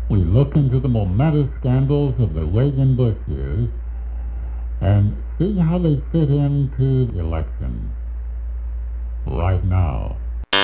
We look into the momentous scandals of the Reagan-Bush years and see how they fit into the election right now.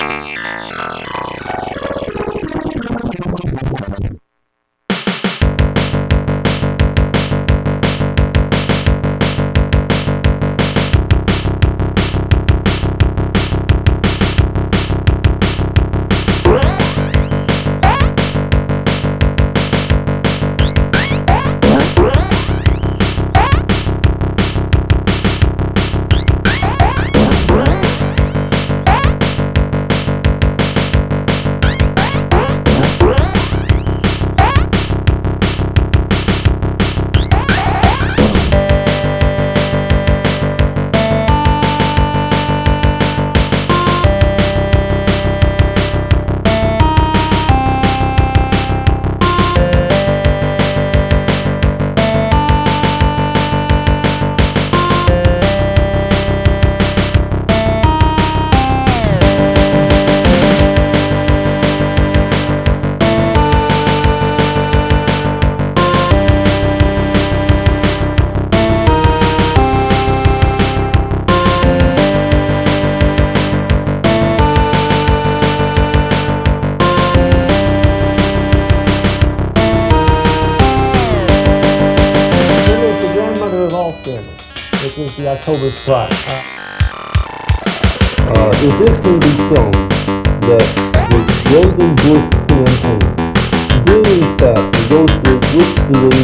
Which is the October strike. If this can be shown that the Reagan-Bush campaign did in fact negotiate with the